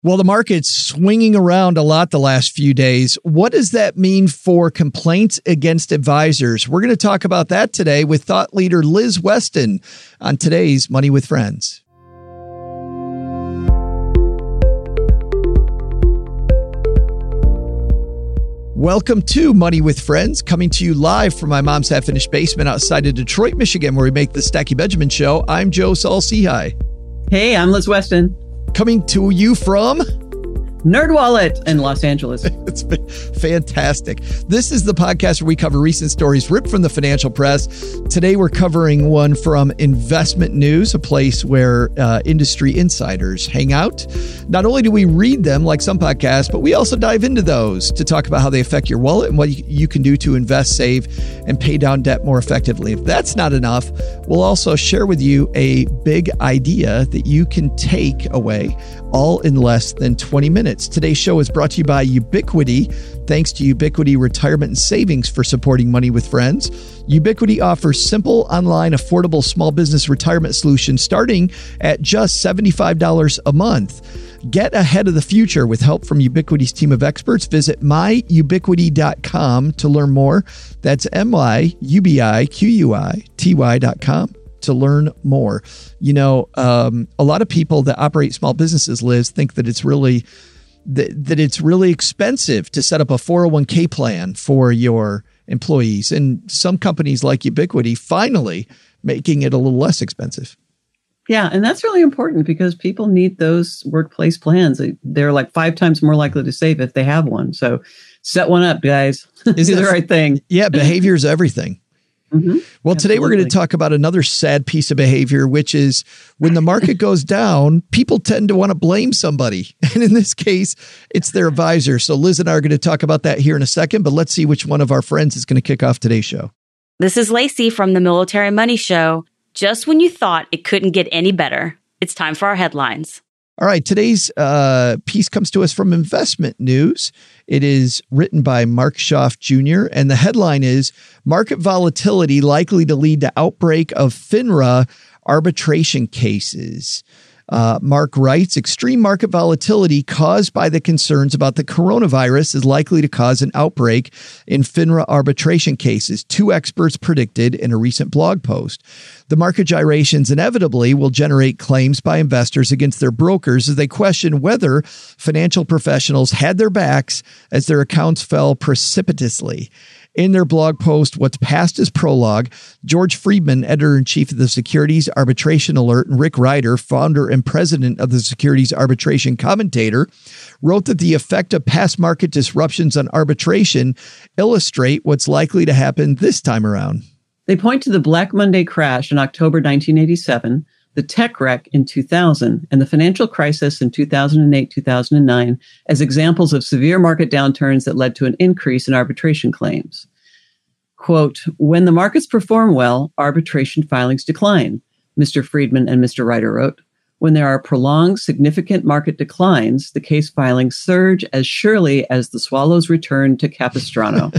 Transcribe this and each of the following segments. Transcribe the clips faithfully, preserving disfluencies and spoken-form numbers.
Well, the market's swinging around a lot the last few days. What does that mean for complaints against advisors? We're going to talk about that today with thought leader Liz Weston on today's Money with Friends. Welcome to Money with Friends, coming to you live from my mom's half-finished basement outside of Detroit, Michigan, where we make the Stacky Benjamin Show. I'm Joe Saul-Sehy. Hey, I'm Liz Weston. Coming to you from NerdWallet in Los Angeles. It's fantastic. This is the podcast where we cover recent stories ripped from the financial press. Today, we're covering one from Investment News, a place where uh, industry insiders hang out. Not only do we read them like some podcasts, but we also dive into those to talk about how they affect your wallet and what you can do to invest, save, and pay down debt more effectively. If that's not enough, we'll also share with you a big idea that you can take away all in less than twenty minutes. Today's show is brought to you by Ubiquity. Thanks to Ubiquity Retirement and Savings for supporting Money with Friends. Ubiquity offers simple, online, affordable small business retirement solutions starting at just seventy-five dollars a month. Get ahead of the future with help from Ubiquity's team of experts. Visit my ubiquity dot com to learn more. That's M Y U B I Q U I T Y dot com. to learn more. You know, um, a lot of people that operate small businesses, Liz, think that it's really that, that it's really expensive to set up a four oh one k plan for your employees. And some companies like Ubiquity finally making it a little less expensive. Yeah, and that's really important because people need those workplace plans. They're like five times more likely to save if they have one. So set one up, guys. Do the right thing. Yeah, behavior is everything. Mm-hmm. Well, today Absolutely. We're going to talk about another sad piece of behavior, which is when the market goes down, people tend to want to blame somebody. And in this case, it's their advisor. So Liz and I are going to talk about that here in a second, but let's see which one of our friends is going to kick off today's show. This is Lacey from the Military Money Show. Just when you thought it couldn't get any better, it's time for our headlines. All right. Today's uh, piece comes to us from Investment News. It is written by Mark Schaaf Junior And the headline is Market Volatility Likely to Lead to Outbreak of FINRA Arbitration Cases. Uh, Mark writes, extreme market volatility caused by the concerns about the coronavirus is likely to cause an outbreak in FINRA arbitration cases, two experts predicted in a recent blog post. The market gyrations inevitably will generate claims by investors against their brokers as they question whether financial professionals had their backs as their accounts fell precipitously. In their blog post, What's Past is Prologue, George Friedman, editor-in-chief of the Securities Arbitration Alert, and Rick Ryder, founder and president of the Securities Arbitration Commentator, wrote that the effect of past market disruptions on arbitration illustrate what's likely to happen this time around. They point to the Black Monday crash in October nineteen eighty-seven, the tech wreck in two thousand, and the financial crisis in two thousand eight, two thousand nine as examples of severe market downturns that led to an increase in arbitration claims. Quote, when the markets perform well, arbitration filings decline, Mister Friedman and Mister Ryder wrote. When there are prolonged, significant market declines, the case filings surge as surely as the swallows return to Capistrano.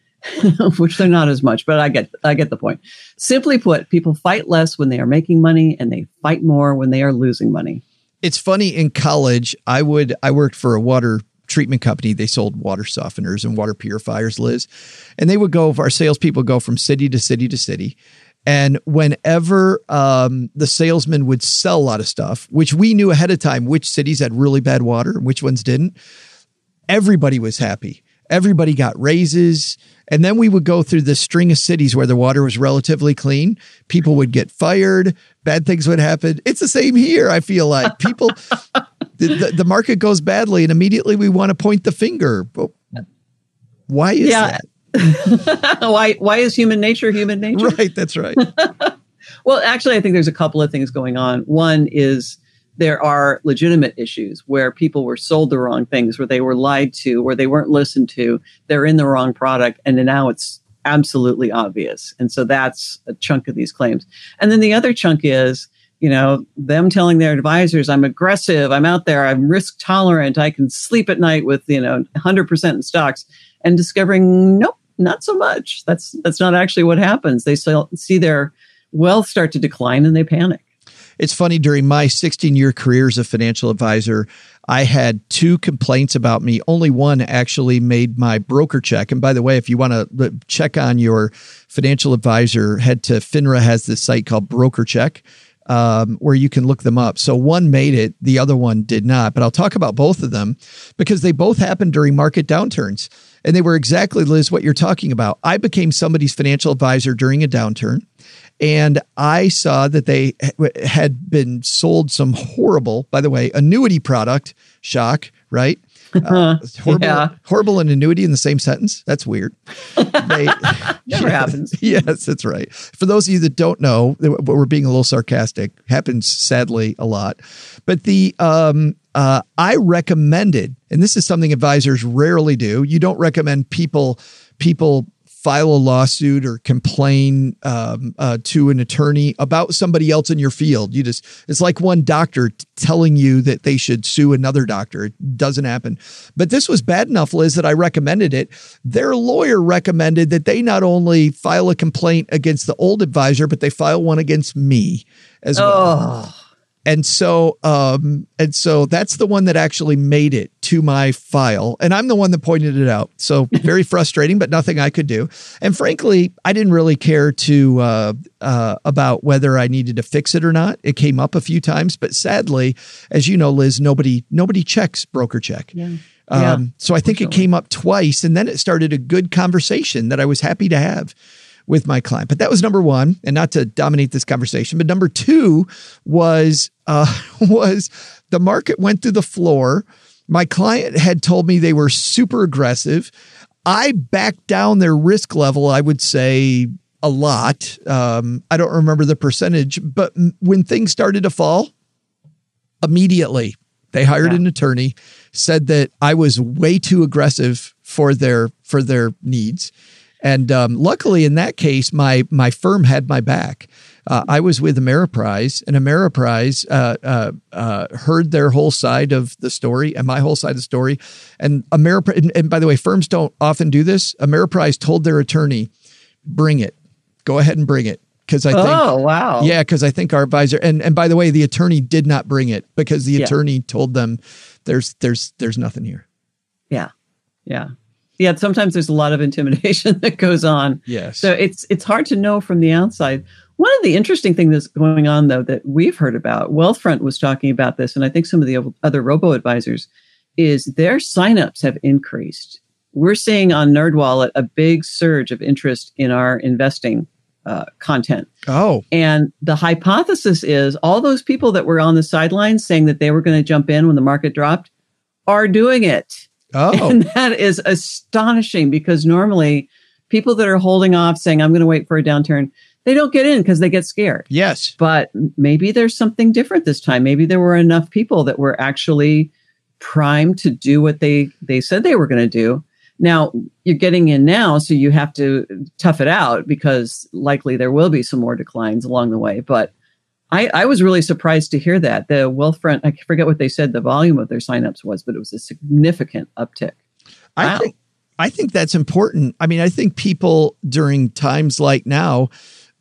Which they're not as much, but I get I get the point. Simply put, people fight less when they are making money and they fight more when they are losing money. It's funny, in college, I would I worked for a water treatment company. They sold water softeners and water purifiers, Liz. And they would go, our salespeople go from city to city to city. And whenever um, the salesman would sell a lot of stuff, which we knew ahead of time which cities had really bad water and which ones didn't, everybody was happy. Everybody got raises. And then we would go through this string of cities where the water was relatively clean. People would get fired. Bad things would happen. It's the same here, I feel like. People, the, the, the market goes badly and immediately we want to point the finger. But why is yeah. that? why, why is human nature human nature? Right, that's right. Well, actually, I think there's a couple of things going on. One is there are legitimate issues where people were sold the wrong things, where they were lied to, where they weren't listened to, they're in the wrong product, and now it's absolutely obvious. And so that's a chunk of these claims. And then the other chunk is, you know, them telling their advisors, I'm aggressive, I'm out there, I'm risk tolerant, I can sleep at night with, you know, one hundred percent in stocks, and discovering, nope, not so much. That's that's not actually what happens. They still see their wealth start to decline and they panic. It's funny, during my sixteen year career as a financial advisor, I had two complaints about me. Only one actually made my broker check. And by the way, if you want to check on your financial advisor, head to FINRA has this site called Broker Check, um, where you can look them up. So one made it, the other one did not. But I'll talk about both of them because they both happened during market downturns. And they were exactly, Liz, what you're talking about. I became somebody's financial advisor during a downturn. And I saw that they had been sold some horrible, by the way, annuity product. Shock, right? Uh, horrible, yeah. horrible and annuity in the same sentence. That's weird. They, Never yeah, happens. Yes, that's right. For those of you that don't know, we're being a little sarcastic. Happens sadly a lot. But the um, uh, I recommended, and this is something advisors rarely do. You don't recommend people people. file a lawsuit or complain um, uh, to an attorney about somebody else in your field. You just, it's like one doctor t- telling you that they should sue another doctor. It doesn't happen. But this was bad enough, Liz, that I recommended it. Their lawyer recommended that they not only file a complaint against the old advisor, but they file one against me as well. Oh. And so, um, and so that's the one that actually made it to my file. And I'm the one that pointed it out. So very frustrating, but nothing I could do. And frankly, I didn't really care to, uh, uh, about whether I needed to fix it or not. It came up a few times, but sadly, as you know, Liz, nobody, nobody checks Broker Check. Yeah. Um, yeah, so I think sure. it came up twice, and then it started a good conversation that I was happy to have with my client. But that was number one, and not to dominate this conversation, but number two was, uh, was the market went through the floor. My client had told me they were super aggressive. I backed down their risk level, I would say a lot. Um, I don't remember the percentage, but when things started to fall, immediately they hired yeah. an attorney, said that I was way too aggressive for their, for their needs. And um, luckily, in that case, my my firm had my back. Uh, I was with Ameriprise, and Ameriprise uh, uh, uh, heard their whole side of the story and my whole side of the story. And Ameriprise, and, and by the way, firms don't often do this. Ameriprise told their attorney, "Bring it, go ahead and bring it." Because I think, oh wow, yeah, because I think our advisor, and and by the way, the attorney did not bring it because the yeah. attorney told them, "There's there's there's nothing here." Yeah, yeah. Yeah, sometimes there's a lot of intimidation that goes on. Yes. So it's it's hard to know from the outside. One of the interesting things that's going on, though, that we've heard about, Wealthfront was talking about this, and I think some of the other robo-advisors, is their signups have increased. We're seeing on NerdWallet a big surge of interest in our investing uh, content. Oh. And the hypothesis is all those people that were on the sidelines saying that they were going to jump in when the market dropped are doing it. Oh. And that is astonishing because normally people that are holding off saying, I'm going to wait for a downturn, they don't get in because they get scared. Yes. But maybe there's something different this time. Maybe there were enough people that were actually primed to do what they, they said they were going to do. Now, you're getting in now, so you have to tough it out because likely there will be some more declines along the way. But I, I was really surprised to hear that. The Wealthfront, I forget what they said the volume of their signups was, but it was a significant uptick. I wow. think I think that's important. I mean, I think people during times like now,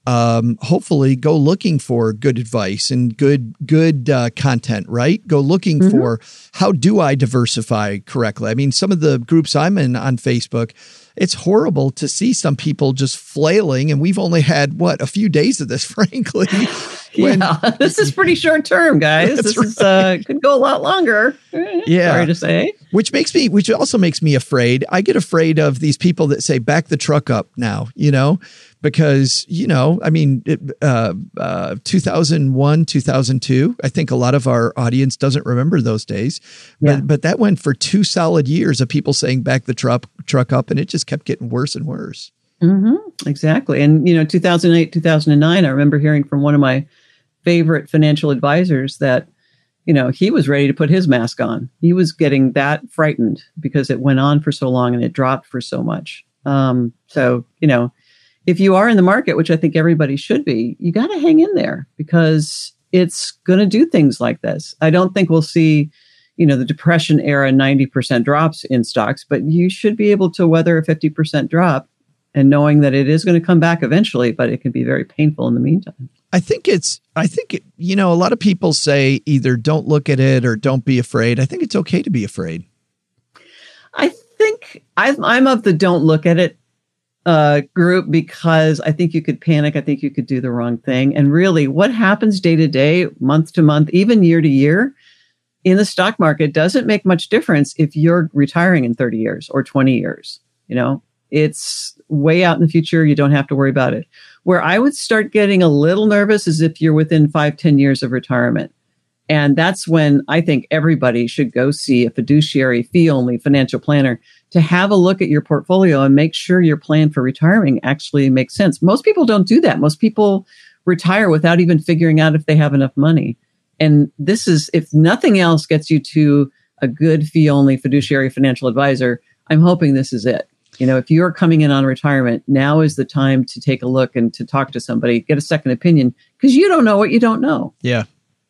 um, hopefully go looking for good advice and good good uh, content, right? Go looking mm-hmm. for how do I diversify correctly? I mean, some of the groups I'm in on Facebook, it's horrible to see some people just flailing. And we've only had, what, a few days of this, frankly. When, yeah, this is pretty short term, guys. This right. is uh, could go a lot longer. Yeah. Sorry to say. Which makes me, which also makes me afraid. I get afraid of these people that say, back the truck up now, you know, because, you know, I mean, it, uh, uh, two thousand one, two thousand two, I think a lot of our audience doesn't remember those days, but, yeah. but that went for two solid years of people saying back the truck, truck up, and it just kept getting worse and worse. Mm-hmm. Exactly. And, you know, two thousand eight, two thousand nine, I remember hearing from one of my favorite financial advisors that, you know, he was ready to put his mask on. He was getting that frightened because it went on for so long and it dropped for so much. Um, so, you know, if you are in the market, which I think everybody should be, you got to hang in there because it's going to do things like this. I don't think we'll see, you know, the Depression era ninety percent drops in stocks, but you should be able to weather a fifty percent drop and knowing that it is going to come back eventually, but it can be very painful in the meantime. I think it's, I think, it, you know, a lot of people say either don't look at it or don't be afraid. I think it's okay to be afraid. I think I'm, I'm of the don't look at it uh, group because I think you could panic. I think you could do the wrong thing. And really what happens day to day, month to month, even year to year in the stock market doesn't make much difference if you're retiring in thirty years or twenty years. You know, it's way out in the future. You don't have to worry about it. Where I would start getting a little nervous is if you're within five, ten years of retirement. And that's when I think everybody should go see a fiduciary fee-only financial planner to have a look at your portfolio and make sure your plan for retiring actually makes sense. Most people don't do that. Most people retire without even figuring out if they have enough money. And this is, if nothing else gets you to a good fee-only fiduciary financial advisor, I'm hoping this is it. You know, if you're coming in on retirement, now is the time to take a look and to talk to somebody, get a second opinion, because you don't know what you don't know. Yeah.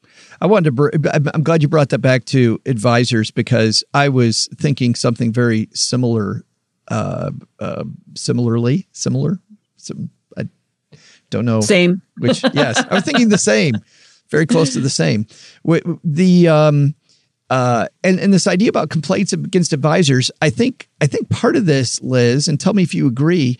I wanted to, br- I'm glad you brought that back to advisors because I was thinking something very similar, uh, uh, similarly, similar. Some, I don't know. Same. Which, yes, I was thinking the same, very close to the same. The, um, Uh, and, and this idea about complaints against advisors, I think, I think part of this, Liz, and tell me if you agree,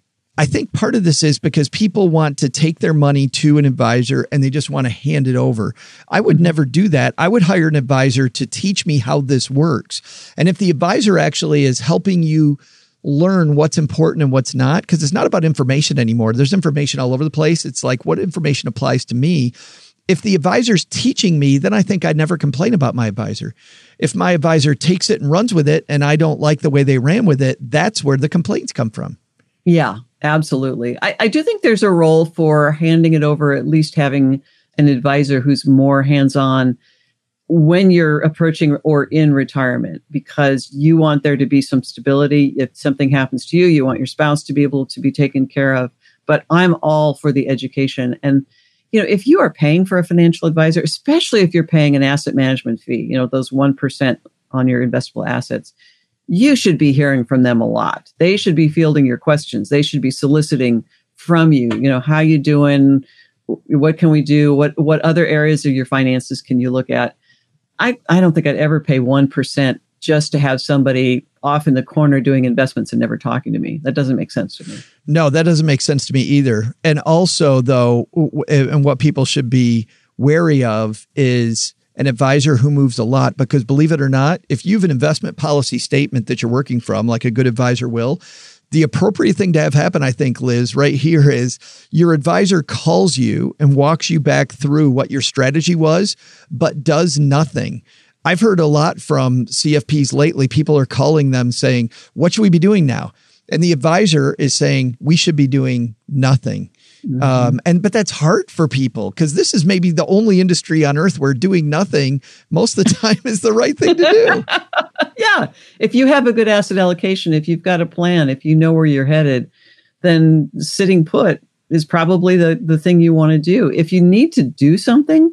I think part of this is because people want to take their money to an advisor and they just want to hand it over. I would never do that. I would hire an advisor to teach me how this works. And if the advisor actually is helping you learn what's important and what's not, because it's not about information anymore. There's information all over the place. It's like, what information applies to me? If the advisor's teaching me, then I think I'd never complain about my advisor. If my advisor takes it and runs with it and I don't like the way they ran with it, that's where the complaints come from. Yeah, absolutely. I, I do think there's a role for handing it over, at least having an advisor who's more hands-on when you're approaching or in retirement, because you want there to be some stability. If something happens to you, you want your spouse to be able to be taken care of. But I'm all for the education. And you know, if you are paying for a financial advisor, especially if you're paying an asset management fee, you know, those one percent on your investable assets, you should be hearing from them a lot. They should be fielding your questions. They should be soliciting from you, you know, how you doing? What can we do? What, what other areas of your finances can you look at? I, I don't think I'd ever pay one percent just to have somebody off in the corner doing investments and never talking to me. That doesn't make sense to me. No, that doesn't make sense to me either. And also, though, and what people should be wary of is an advisor who moves a lot, because believe it or not, if you have an investment policy statement that you're working from, like a good advisor will, the appropriate thing to have happen, I think, Liz, right here is your advisor calls you and walks you back through what your strategy was, but does nothing. I've heard a lot from C F Ps lately. People are calling them saying, what should we be doing now? And the advisor is saying, we should be doing nothing. Mm-hmm. Um, and but that's hard for people because this is maybe the only industry on earth where doing nothing most of the time is the right thing to do. Yeah. If you have a good asset allocation, if you've got a plan, if you know where you're headed, then sitting put is probably the, the thing you want to do. If you need to do something,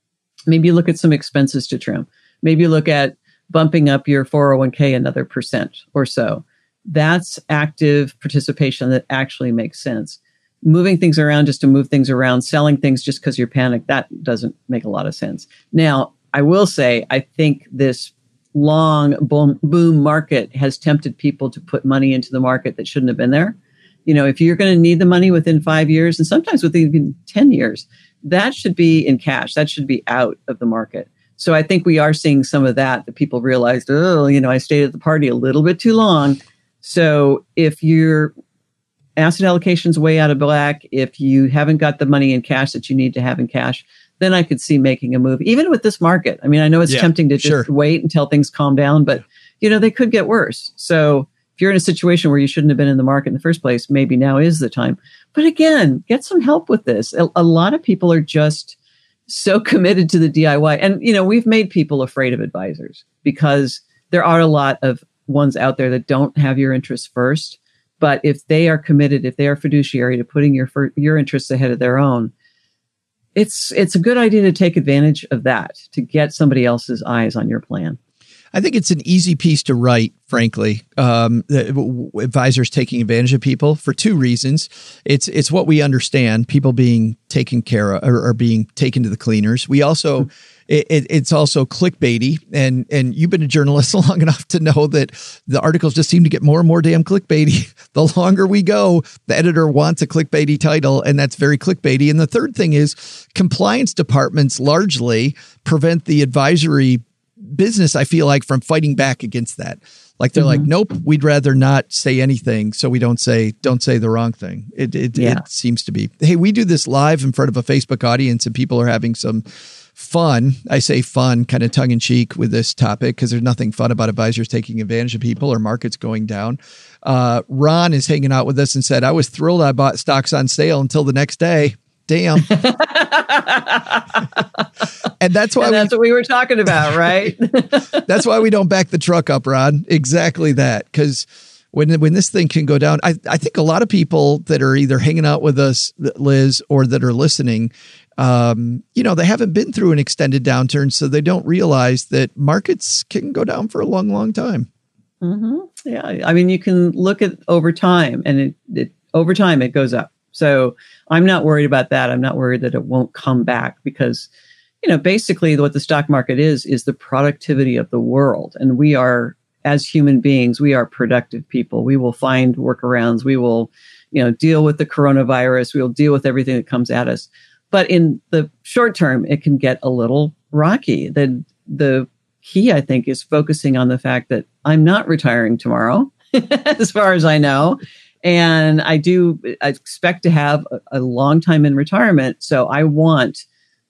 maybe look at some expenses to trim. Maybe look at bumping up your four oh one k another percent or so. That's active participation that actually makes sense. Moving things around just to move things around, selling things just because you're panicked, that doesn't make a lot of sense. Now, I will say, I think this long boom, boom market has tempted people to put money into the market that shouldn't have been there. You know, if you're going to need the money within five years and sometimes within even ten years, that should be in cash. That should be out of the market. So I think we are seeing some of that, that people realized, oh, you know, I stayed at the party a little bit too long. So if your asset allocation's way out of black, if you haven't got the money in cash that you need to have in cash, then I could see making a move, even with this market. I mean, I know it's yeah, tempting to just sure. wait until things calm down, but, you know, they could get worse. So if you're in a situation where you shouldn't have been in the market in the first place, maybe now is the time. But again, get some help with this. A, a lot of people are just so committed to the D I Y. And, you know, we've made people afraid of advisors because there are a lot of ones out there that don't have your interests first. But if they are committed, if they are fiduciary to putting your your interests ahead of their own, it's it's a good idea to take advantage of that, to get somebody else's eyes on your plan. I think it's an easy piece to write, frankly. Um, the, advisors taking advantage of people for two reasons. It's it's what we understand, people being taken care of or, or being taken to the cleaners. We also, it, it, it's also clickbaity. And, and you've been a journalist long enough to know that the articles just seem to get more and more damn clickbaity. The longer we go, the editor wants a clickbaity title, and that's very clickbaity. And the third thing is compliance departments largely prevent the advisory business, I feel like, from fighting back against that. Like they're mm-hmm. like, nope, we'd rather not say anything, so we don't say don't say the wrong thing. It it, yeah. it seems to be. Hey, we do this live in front of a Facebook audience, and people are having some fun. I say fun, kind of tongue in cheek with this topic because there's nothing fun about advisors taking advantage of people or markets going down. Uh, Ron is hanging out with us and said, "I was thrilled I bought stocks on sale until the next day." Damn. And that's why and that's we, what we were talking about, right? That's why we don't back the truck up, Rod. Exactly that. Because when when this thing can go down, I, I think a lot of people that are either hanging out with us, Liz, or that are listening, um, you know, they haven't been through an extended downturn, so they don't realize that markets can go down for a long, long time. Mm-hmm. Yeah. I mean, you can look at over time, and it, it over time, it goes up. So I'm not worried about that. I'm not worried that it won't come back because, you know, basically what the stock market is, is the productivity of the world. And we are, as human beings, we are productive people. We will find workarounds. We will, you know, deal with the coronavirus. We will deal with everything that comes at us. But in the short term, it can get a little rocky. The, the key, I think, is focusing on the fact that I'm not retiring tomorrow, as far as I know. And I do I expect to have a, a long time in retirement. So I want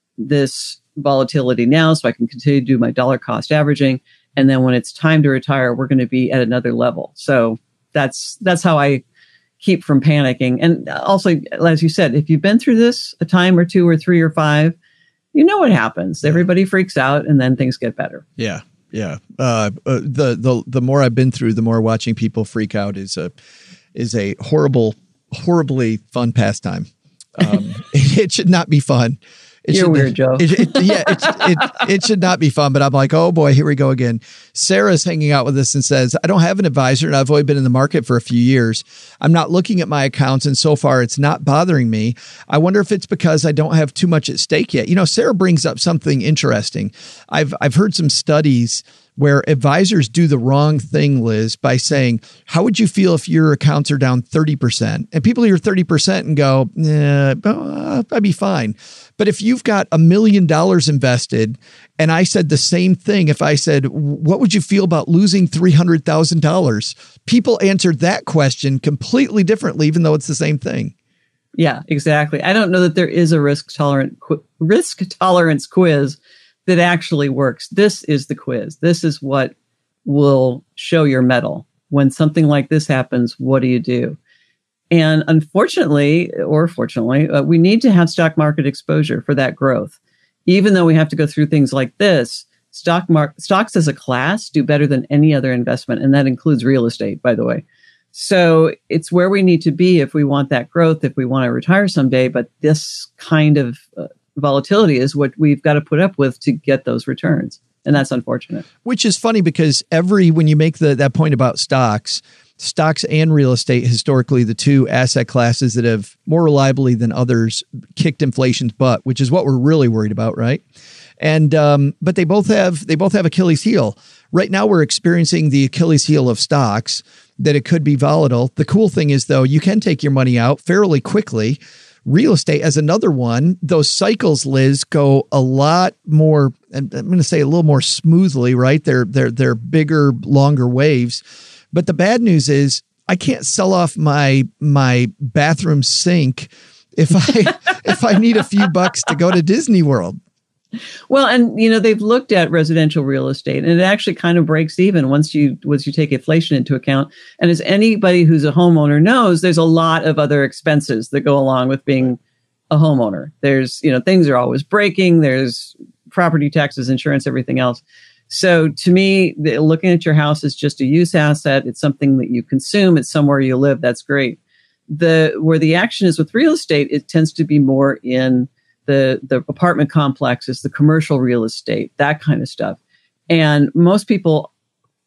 this volatility now so I can continue to do my dollar cost averaging. And then when it's time to retire, we're going to be at another level. So that's that's how I keep from panicking. And also, as you said, if you've been through this a time or two or three or five, you know what happens. Everybody freaks out and then things get better. Yeah. Yeah. Uh, uh, the, the, the more I've been through, the more watching people freak out is a, is a horrible, horribly fun pastime. Um, it, it should not be fun. It You're should, weird, Joe. It, it, yeah, it, it, it should not be fun, but I'm like, oh boy, here we go again. Sarah's hanging out with us and says, I don't have an advisor and I've only been in the market for a few years. I'm not looking at my accounts and so far it's not bothering me. I wonder if it's because I don't have too much at stake yet. You know, Sarah brings up something interesting. I've, I've heard some studies where advisors do the wrong thing, Liz, by saying, how would you feel if your accounts are down thirty percent? And people hear thirty percent and go, eh, I'd be fine. But if you've got a million dollars invested, and I said the same thing, if I said, what would you feel about losing three hundred thousand dollars? People answered that question completely differently, even though it's the same thing. Yeah, exactly. I don't know that there is a risk tolerant qu- risk tolerance quiz that actually works. This is the quiz. This is what will show your mettle. When something like this happens, what do you do? And unfortunately, or fortunately, uh, we need to have stock market exposure for that growth. Even though we have to go through things like this, stock mar- stocks as a class do better than any other investment. And that includes real estate, by the way. So it's where we need to be if we want that growth, if we want to retire someday. But this kind of uh, volatility is what we've got to put up with to get those returns. And that's unfortunate. Which is funny because every, when you make the, that point about stocks, stocks and real estate, historically, the two asset classes that have more reliably than others kicked inflation's butt, which is what we're really worried about, right? And, um, but they both have, they both have Achilles heel. Right now we're experiencing the Achilles heel of stocks, that it could be volatile. The cool thing is though, you can take your money out fairly quickly. Real estate as another one, those cycles, Liz, go a lot more, I'm going to say a little more smoothly, right? They're, they're, they're bigger, longer waves. But the bad news is I can't sell off my, my bathroom sink if I, if I need a few bucks to go to Disney World. Well, and, you know, they've looked at residential real estate and it actually kind of breaks even once you once you take inflation into account. And as anybody who's a homeowner knows, there's a lot of other expenses that go along with being a homeowner. There's, you know, things are always breaking. There's property taxes, insurance, everything else. So to me, the, looking at your house is just a use asset. It's something that you consume. It's somewhere you live. That's great. The where the action is with real estate, it tends to be more in the the apartment complexes, the commercial real estate, that kind of stuff. And most people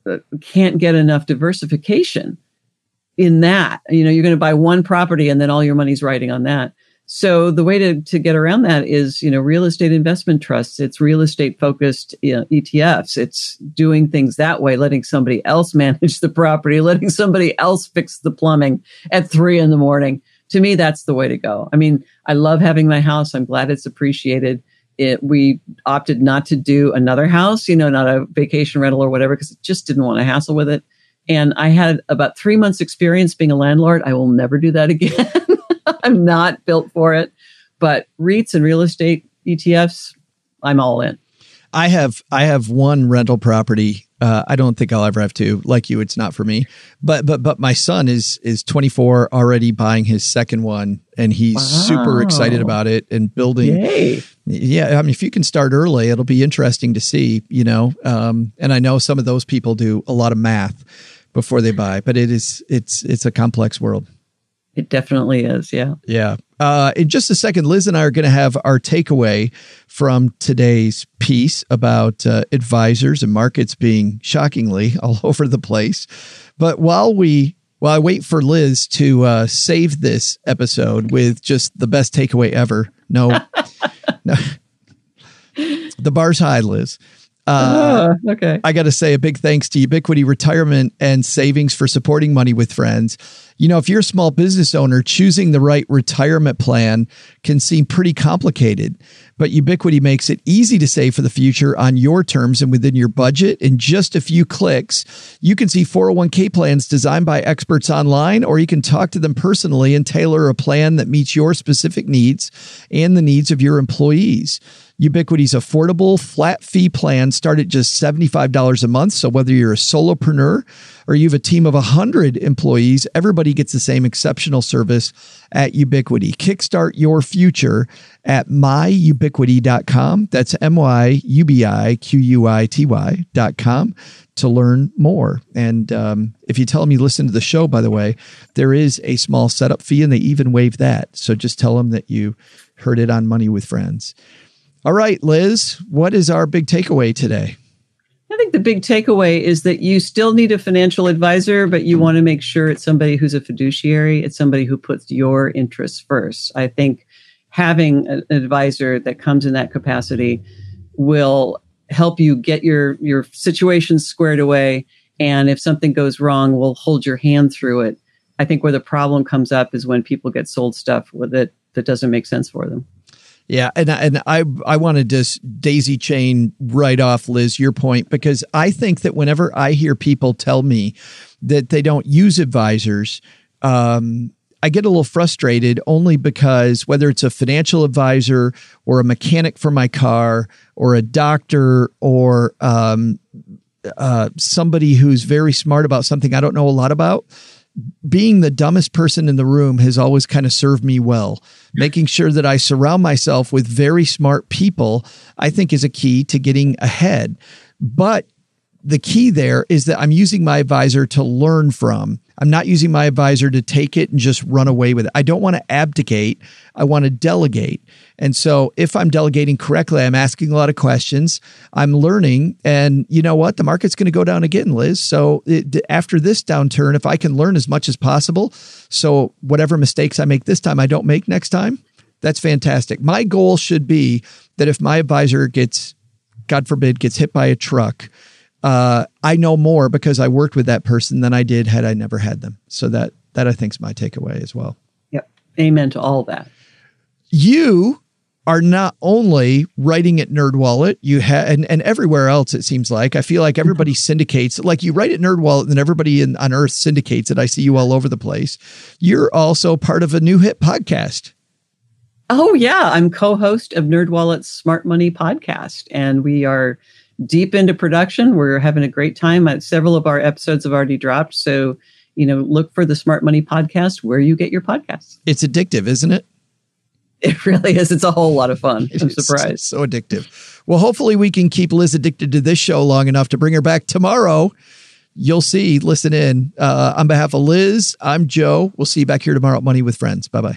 can't get enough diversification in that. You know, you're going to buy one property and then all your money's riding on that. So the way to, to get around that is, you know, real estate investment trusts. It's real estate focused, you know, E T Fs. It's doing things that way, letting somebody else manage the property, letting somebody else fix the plumbing at three in the morning. To me, that's the way to go. I mean, I love having my house. I'm glad it's appreciated. It, we opted not to do another house, you know, not a vacation rental or whatever, because it just didn't want to hassle with it. And I had about three months experience being a landlord. I will never do that again. I'm not built for it. But REITs and real estate E T Fs, I'm all in. I have I have one rental property. Uh, I don't think I'll ever have two. Like you, it's not for me. But but but my son is is twenty-four, already buying his second one, and he's wow. super excited about it and building. Yay. Yeah, I mean, if you can start early, it'll be interesting to see. You know, um, and I know some of those people do a lot of math before they buy, but it is it's it's a complex world. It definitely is. Yeah. Yeah. Uh, in just a second, Liz and I are going to have our takeaway from today's piece about uh, advisors and markets being shockingly all over the place. But while we, while I wait for Liz to uh, save this episode with just the best takeaway ever, no, no, the bar's high, Liz. Uh, uh, okay. I got to say a big thanks to Ubiquity Retirement and Savings for supporting Money with Friends. You know, if you're a small business owner, choosing the right retirement plan can seem pretty complicated, but Ubiquity makes it easy to save for the future on your terms and within your budget. In just a few clicks, you can see four oh one k plans designed by experts online, or you can talk to them personally and tailor a plan that meets your specific needs and the needs of your employees. Ubiquity's affordable flat fee plans start at just seventy-five dollars a month. So whether you're a solopreneur or you have a team of one hundred employees, everybody gets the same exceptional service at Ubiquity. Kickstart your future at my ubiquity dot com. That's M Y U B I Q U I T Y dot com to learn more. And um, if you tell them you listen to the show, by the way, there is a small setup fee and they even waive that. So just tell them that you heard it on Money with Friends. All right, Liz, what is our big takeaway today? I think the big takeaway is that you still need a financial advisor, but you want to make sure it's somebody who's a fiduciary. It's somebody who puts your interests first. I think having an advisor that comes in that capacity will help you get your, your situation squared away. And if something goes wrong, will hold your hand through it. I think where the problem comes up is when people get sold stuff with it that doesn't make sense for them. Yeah, and and I I want to just daisy chain right off, Liz, your point, because I think that whenever I hear people tell me that they don't use advisors, um, I get a little frustrated only because whether it's a financial advisor or a mechanic for my car or a doctor or um, uh, somebody who's very smart about something I don't know a lot about, being the dumbest person in the room has always kind of served me well. Making sure that I surround myself with very smart people, I think, is a key to getting ahead. But the key there is that I'm using my advisor to learn from. I'm not using my advisor to take it and just run away with it. I don't want to abdicate. I want to delegate. And so if I'm delegating correctly, I'm asking a lot of questions. I'm learning. And you know what? The market's going to go down again, Liz. So it, after this downturn, if I can learn as much as possible, so whatever mistakes I make this time, I don't make next time, that's fantastic. My goal should be that if my advisor gets, God forbid, gets hit by a truck, Uh, I know more because I worked with that person than I did had I never had them. So that, that I think is my takeaway as well. Yep. Amen to all that. You are not only writing at NerdWallet, you have, and, and everywhere else, it seems like. I feel like everybody syndicates, like you write at NerdWallet and everybody in, on earth syndicates it. I see you all over the place. You're also part of a new hit podcast. Oh, yeah. I'm co-host of NerdWallet's Smart Money podcast, and we are deep into production. We're having a great time. Several of our episodes have already dropped. So, you know, look for the Smart Money podcast where you get your podcasts. It's addictive, isn't it? It really is. It's a whole lot of fun. I'm surprised. So addictive. Well, hopefully we can keep Liz addicted to this show long enough to bring her back tomorrow. You'll see. Listen in. Uh, on behalf of Liz, I'm Joe. We'll see you back here tomorrow at Money with Friends. Bye-bye.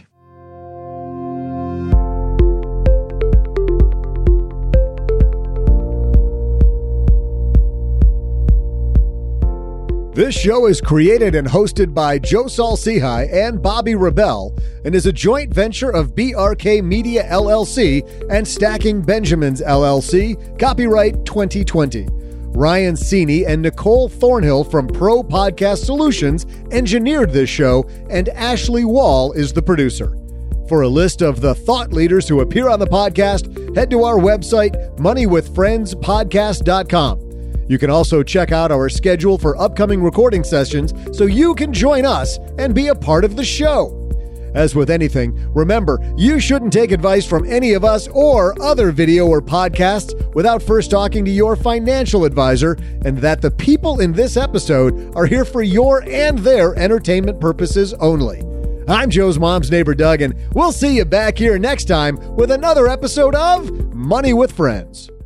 This show is created and hosted by Joe Saul-Sehy and Bobby Rebell and is a joint venture of B R K Media L L C and Stacking Benjamins L L C, copyright twenty twenty. Ryan Cini and Nicole Thornhill from Pro Podcast Solutions engineered this show, and Ashley Wall is the producer. For a list of the thought leaders who appear on the podcast, head to our website, money with friends podcast dot com. You can also check out our schedule for upcoming recording sessions so you can join us and be a part of the show. As with anything, remember, you shouldn't take advice from any of us or other video or podcasts without first talking to your financial advisor, and that the people in this episode are here for your and their entertainment purposes only. I'm Joe's mom's neighbor, Doug, and we'll see you back here next time with another episode of Money with Friends.